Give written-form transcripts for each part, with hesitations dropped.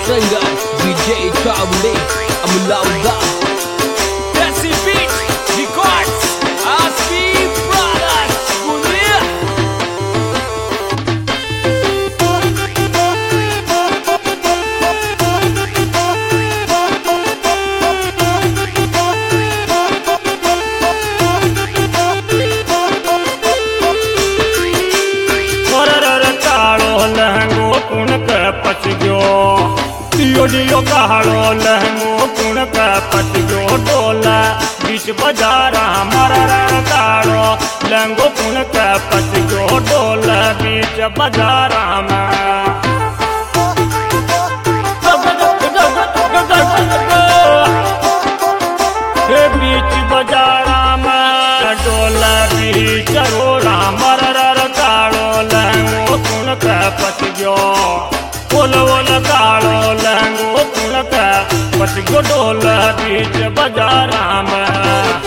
Singers, DJ Chabule, Amulauda. Jesse Beat Records, Aspi Brothers, Bundia. लहंगो कुण के पच गयो दियो दियो कालो लहंगो कुण के पच गयो डोला बीच बाजार हमारा कालो लहंगो कुण के पच गयो डोला बीच बाजार में बीच बाजार में डोला बीच रोड़ा मरर कालो लहंगो कुण के पच गयो ओल ओल कालो लहंगो कुण के पच गयो डोला बीच बाजार में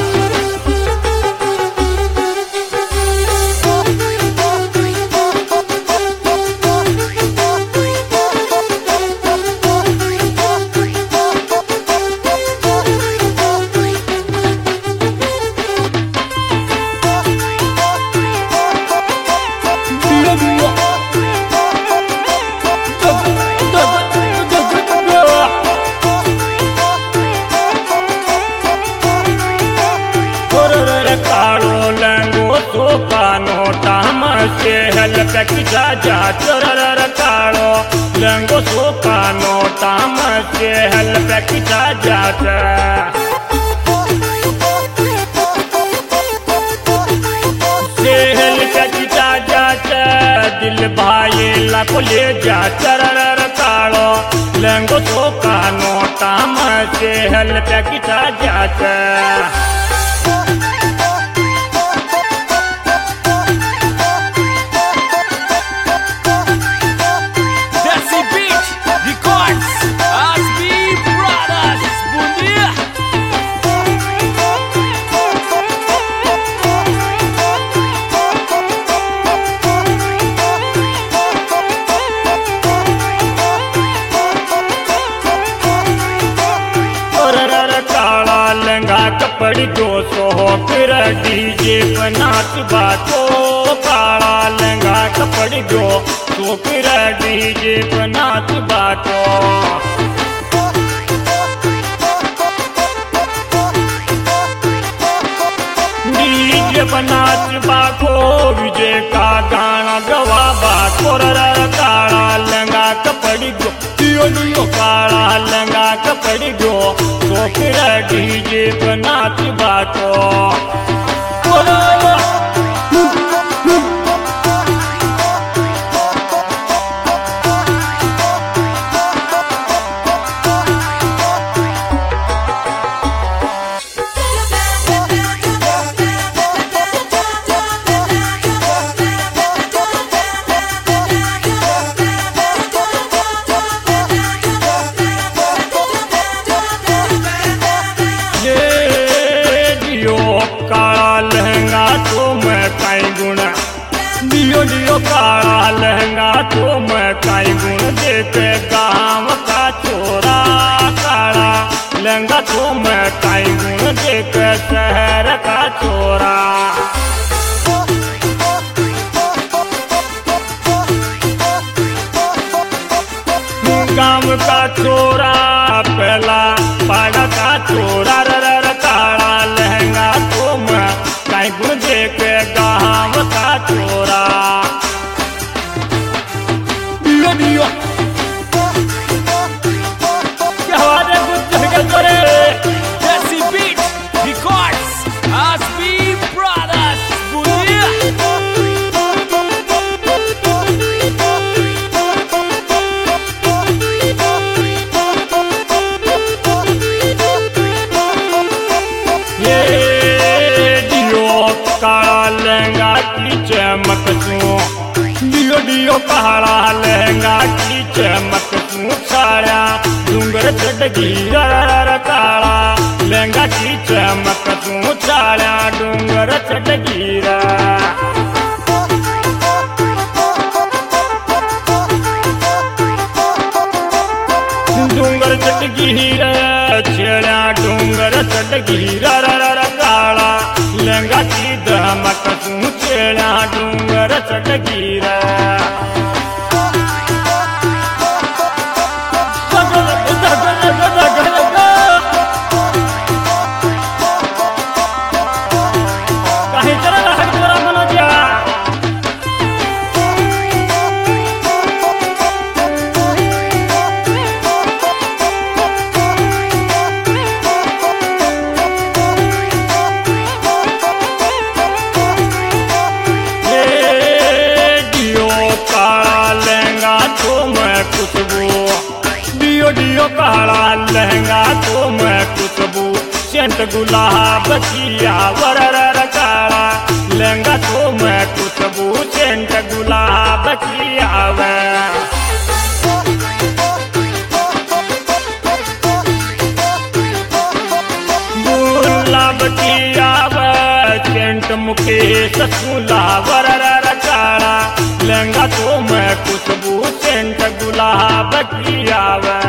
कालो लहंगो तो कानो टाम से हल जा जा चरर कालो लहंगो तो कानो टाम से हल जा जा दिल भाई लाखो ले जा चरर कालो लहंगो तो कानो टाम से हल जा जा कपड़ जो सो फिर डीजे पर नाच बातो काला लहंगा कपड़ जो सो फिर डीजे पर नाच बातो डीजे पर नाच बाको विजय का गाना गवा बाको काला लहंगा कपड़ जो दियो काला लहंगा कपड़ जो तो फिर डीजे पर नाच बातो दियो काला लहंगा तो मैं काई गुण देखे गाँव का छोरा काला लहंगा तो मैं काई गुण देखे शहर का छोरा गाँव का छोरा पहला पाड़ा का छोरा रर काला लहंगा तो मैं काई गुण देखे गाँव का छोरा Jesse Beat Records, Aspi Brothers, Bundia. ये दियो काला लहंगा की चमक तू दियो दियो काला लहंगा की चमक तू साड़ा डूंगर चढ़ काला लहंगा की चमक तू साड़ा डूंगर चढ़ चटगीर छेड़ा डूंगर चटगीर काला लहंगा की दमक तू छेड़ा डूंगर चटगीर काला लहंगा तो मैं खुशबू सेंट गुलाब किया वरर काला लहंगा तो मैं खुशबू सेंट गुलाब किया गुलाब किया सेंट मुकेश सुला वरर काला लहंगा तो मैं खुशबू सेंट गुलाब किया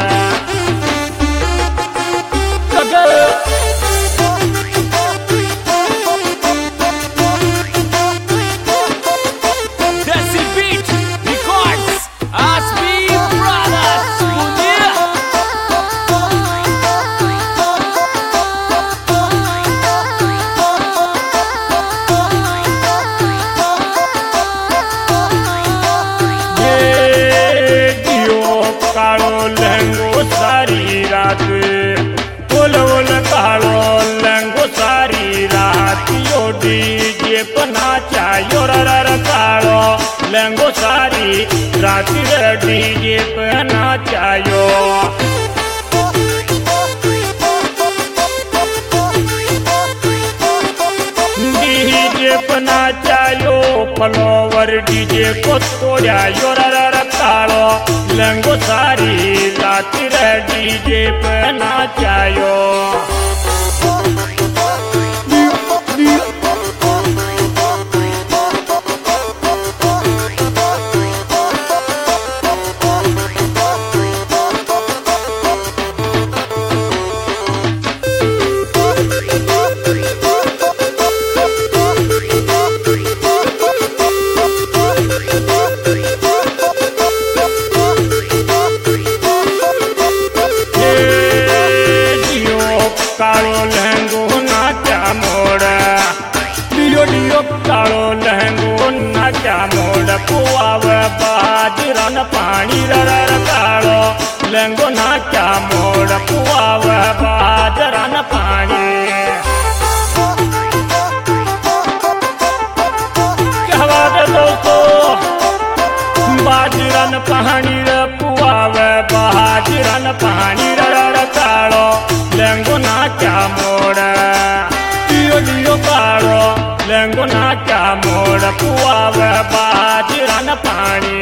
Desi Beat Records, Aspi Brothers, Munir. ये दियो कालो लहंगो सारी रात कालो लहंगो सारी रात यो डीजे पना चायो रर कालो लहंगो सारी रात डीजे पना चायो डीजे पना चायो फ्लोवर डीजे को तोड़ा यो रर कालो लहंगो सारी रात डीजे पना चायो कालो लहंगो नाचा मोड़ डियो कालो लहंगो नाचा मोड़ पुआव बाजरन पानी रर कालो लहंगो नाचा मोड़ पुआव बाजरन पानी क्या बात है दोस्तों बाजरन पानी पुआव बाजरन पानी रर कालो लहंगो नाचा मोड़ डियो कालो लहंगो नाचा मोड़ पुआव बाजरन पानी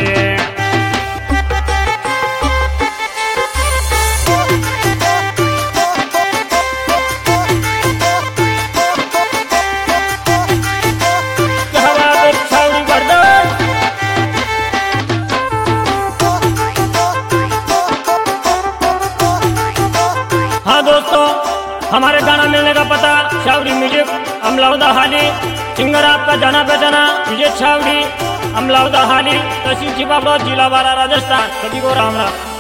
हाँ दोस्तों, हमारे गाना मिलने का पता छावड़ी म्यूजिक अमलाउदा हाली, सिंगर आपका जाना पहचाना विजय छावड़ी अमलाउदा हाली, तहसील छिपाबड़, जिला बारा, राजस्थान। सभी को राम राम।